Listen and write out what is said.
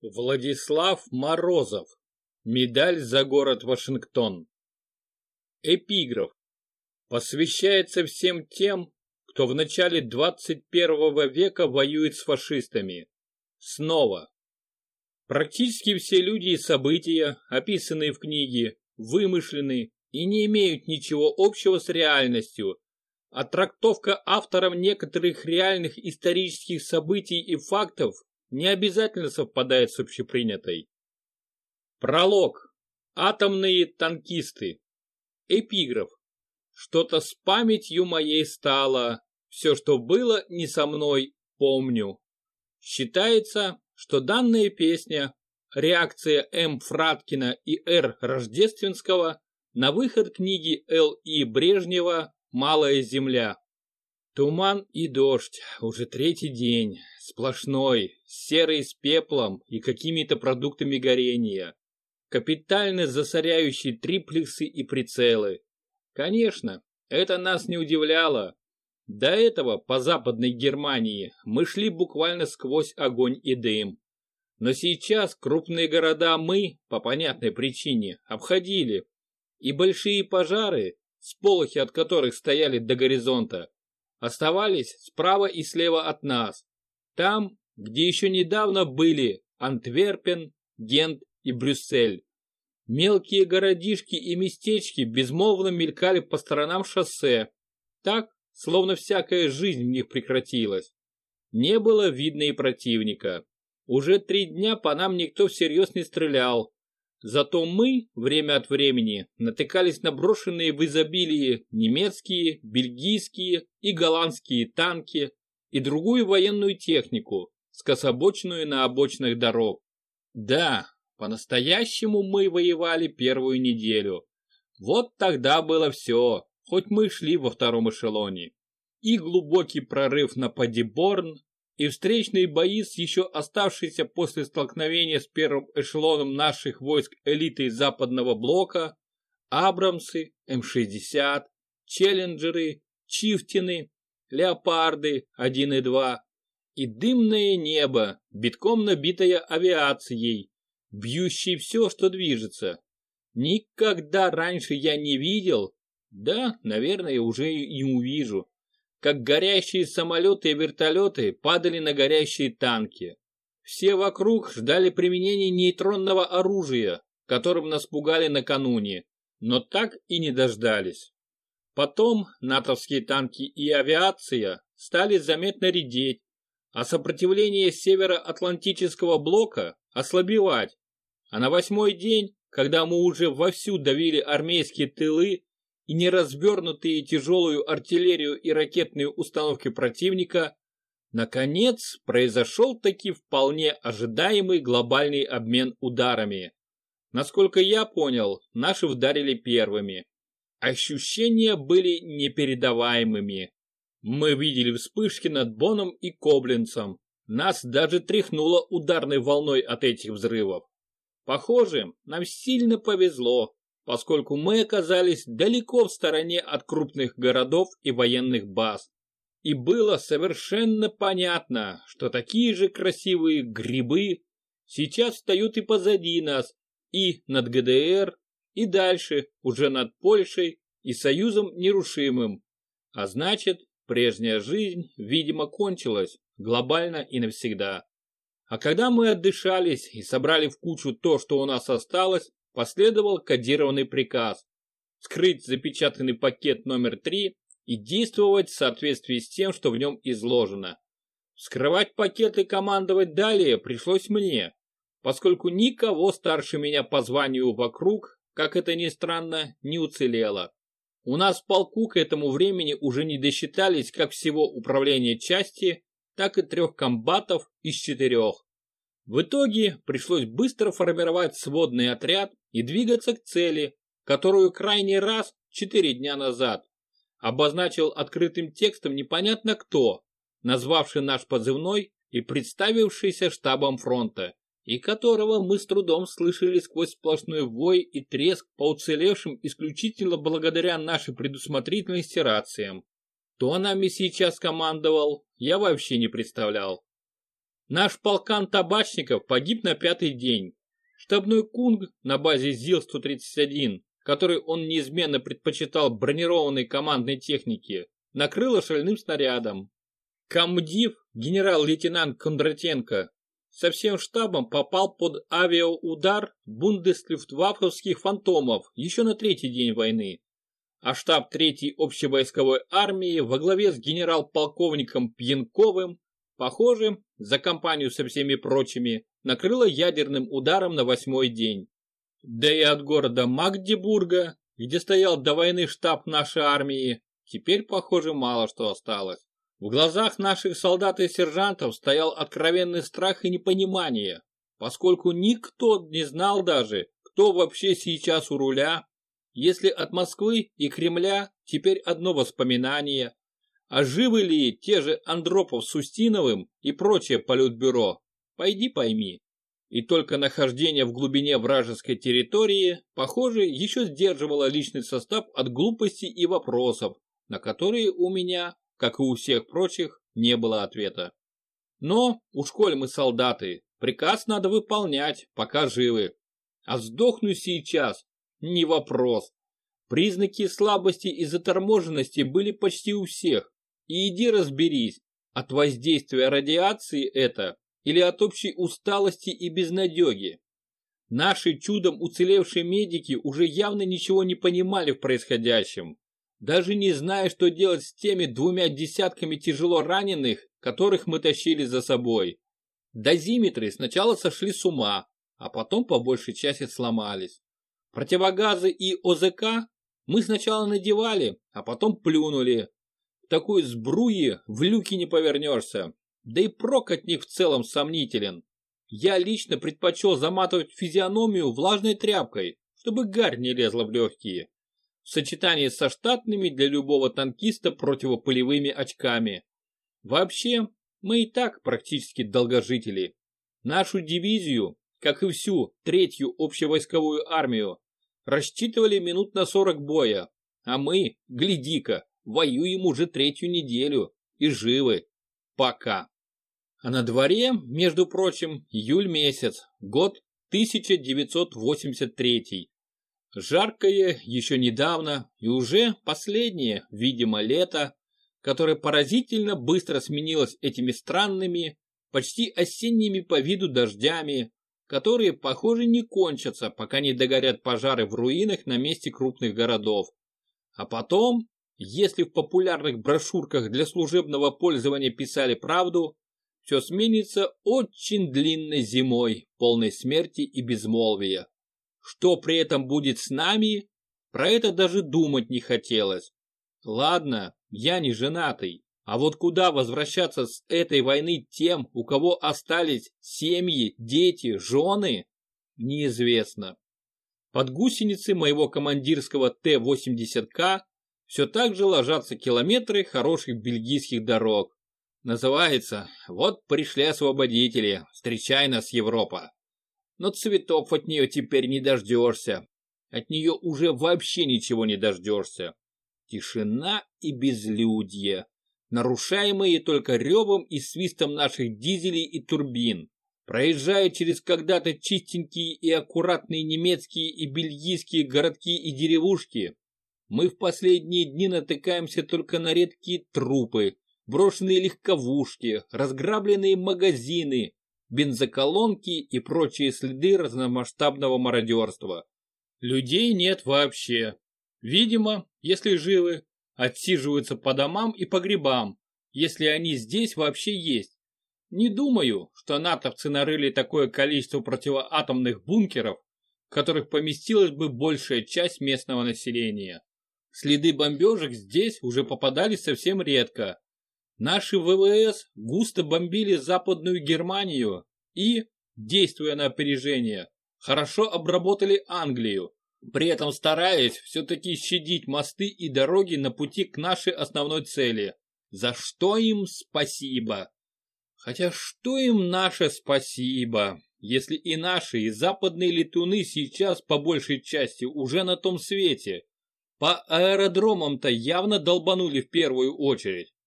Владислав Морозов. Медаль за город Вашингтон. Эпиграф. Посвящается всем тем, кто в начале 21 века воюет с фашистами. Снова. Практически все люди и события, описанные в книге, вымышлены и не имеют ничего общего с реальностью, а трактовка автором некоторых реальных исторических событий и фактов не обязательно совпадает с общепринятой. Пролог. Атомные танкисты. Эпиграф. Что-то с памятью моей стало, все, что было не со мной, помню. Считается, что данная песня – реакция М. Фраткина и Р. Рождественского на выход книги Л. И. Брежнева «Малая земля». Туман и дождь, уже третий день, сплошной, серый с пеплом и какими-то продуктами горения. Капитально засоряющий триплексы и прицелы. Конечно, это нас не удивляло. До этого по Западной Германии мы шли буквально сквозь огонь и дым. Но сейчас крупные города мы, по понятной причине, обходили. И большие пожары, сполохи от которых стояли до горизонта, оставались справа и слева от нас. Там, где еще недавно были Антверпен, Гент и Брюссель. Мелкие городишки и местечки безмолвно мелькали по сторонам шоссе, так, словно всякая жизнь в них прекратилась. Не было видно и противника. Уже 3 дня по нам никто всерьез не стрелял. Зато мы, время от времени, натыкались на брошенные в изобилии немецкие, бельгийские и голландские танки и другую военную технику, скособоченную на обочинах дорог. Да, по-настоящему мы воевали первую неделю. Вот тогда было все, хоть мы шли во втором эшелоне. И глубокий прорыв на Падиборн, и встречные бои с еще оставшейся после столкновения с первым эшелоном наших войск элитой Западного блока, Абрамсы, М-60, Челленджеры, Чифтины, Леопарды 1 и 2, и дымное небо, битком набитое авиацией, бьющей все, что движется. Никогда раньше я не видел, да, наверное, уже и не увижу, как горящие самолеты и вертолеты падали на горящие танки. Все вокруг ждали применения нейтронного оружия, которым нас пугали накануне, но так и не дождались. Потом натовские танки и авиация стали заметно редеть, а сопротивление Североатлантического блока ослабевать. А на 8-й день, когда мы уже вовсю давили армейские тылы и неразвернутые тяжелую артиллерию и ракетные установки противника, наконец произошел таки вполне ожидаемый глобальный обмен ударами. Насколько я понял, наши вдарили первыми. Ощущения были непередаваемыми. Мы видели вспышки над Боном и Коблинцем. Нас даже тряхнуло ударной волной от этих взрывов. Похоже, нам сильно повезло, поскольку мы оказались далеко в стороне от крупных городов и военных баз. И было совершенно понятно, что такие же красивые грибы сейчас встают и позади нас, и над ГДР, и дальше уже над Польшей и Союзом Нерушимым. А значит, прежняя жизнь, видимо, кончилась глобально и навсегда. А когда мы отдышались и собрали в кучу то, что у нас осталось, последовал кодированный приказ вскрыть запечатанный пакет номер 3 и действовать в соответствии с тем, что в нем изложено. Вскрывать пакет и командовать далее пришлось мне, поскольку никого старше меня по званию вокруг, как это ни странно, не уцелело. У нас в полку к этому времени уже не досчитались как всего управления части, так и 3 комбатов из 4. В итоге пришлось быстро формировать сводный отряд и двигаться к цели, которую крайний раз 4 дня назад обозначил открытым текстом непонятно кто, назвавший наш позывной и представившийся штабом фронта, и которого мы с трудом слышали сквозь сплошной вой и треск по уцелевшим исключительно благодаря нашей предусмотрительности рациям. Кто нами сейчас командовал, я вообще не представлял. Наш полкан табачников погиб на 5-й день. Штабной Кунг на базе ЗИЛ-131, который он неизменно предпочитал бронированной командной технике, накрыло шальным снарядом. Комдив, генерал-лейтенант Кондратенко, со всем штабом попал под авиаудар бундесваффовских фантомов еще на 3-й день войны. А штаб 3-й общевойсковой армии во главе с генерал-полковником Пьянковым, похоже, за компанию со всеми прочими, накрыло ядерным ударом на 8-й день. Да и от города Магдебурга, где стоял до войны штаб нашей армии, теперь, похоже, мало что осталось. В глазах наших солдат и сержантов стоял откровенный страх и непонимание, поскольку никто не знал даже, кто вообще сейчас у руля, если от Москвы и Кремля теперь одно воспоминание, а живы ли те же Андропов с Устиновым и прочее политбюро, пойди пойми. И только нахождение в глубине вражеской территории, похоже, еще сдерживало личный состав от глупостей и вопросов, на которые у меня, как и у всех прочих, не было ответа. Но, уж коль мы солдаты, приказ надо выполнять, пока живы. А сдохну сейчас, не вопрос. Признаки слабости и заторможенности были почти у всех. И иди разберись, от воздействия радиации это или от общей усталости и безнадеги. Наши чудом уцелевшие медики уже явно ничего не понимали в происходящем, даже не зная, что делать с теми 2 десятками тяжело раненых, которых мы тащили за собой. Дозиметры сначала сошли с ума, а потом по большей части сломались. Противогазы и ОЗК мы сначала надевали, а потом плюнули. В такой сбруе в люке не повернешься, да и прок от них в целом сомнителен. Я лично предпочел заматывать физиономию влажной тряпкой, чтобы гарь не лезла в легкие, в сочетании со штатными для любого танкиста противопылевыми очками. Вообще, мы и так практически долгожители. Нашу дивизию, как и всю 3-ю общевойсковую армию, рассчитывали минут на 40 боя, а мы, гляди-ка, воюем уже 3-ю неделю и живы. Пока. А на дворе, между прочим, июль месяц, год 1983. Жаркое еще недавно и уже последнее, видимо, лето, которое поразительно быстро сменилось этими странными, почти осенними по виду дождями, которые, похоже, не кончатся, пока не догорят пожары в руинах на месте крупных городов. А потом, если в популярных брошюрках для служебного пользования писали правду, все сменится очень длинной зимой, полной смерти и безмолвия. Что при этом будет с нами, про это даже думать не хотелось. Ладно, я не женатый, а вот куда возвращаться с этой войны тем, у кого остались семьи, дети, жены, неизвестно. Под гусеницы моего командирского Т-80К все так же ложатся километры хороших бельгийских дорог. Называется «Вот пришли освободители, встречай нас, Европа». Но цветов от нее теперь не дождешься. От нее уже вообще ничего не дождешься. Тишина и безлюдье, нарушаемые только ревом и свистом наших дизелей и турбин. Проезжая через когда-то чистенькие и аккуратные немецкие и бельгийские городки и деревушки, мы в последние дни натыкаемся только на редкие трупы, брошенные легковушки, разграбленные магазины, бензоколонки и прочие следы разномасштабного мародерства. Людей нет вообще. Видимо, если живы, отсиживаются по домам и погребам, если они здесь вообще есть. Не думаю, что натовцы нарыли такое количество противоатомных бункеров, в которых поместилась бы большая часть местного населения. Следы бомбежек здесь уже попадались совсем редко. Наши ВВС густо бомбили Западную Германию и, действуя на опережение, хорошо обработали Англию, при этом стараясь все-таки щадить мосты и дороги на пути к нашей основной цели, за что им спасибо. Хотя что им наше спасибо, если и наши, и западные летуны сейчас по большей части уже на том свете. По аэродромам-то явно долбанули в первую очередь.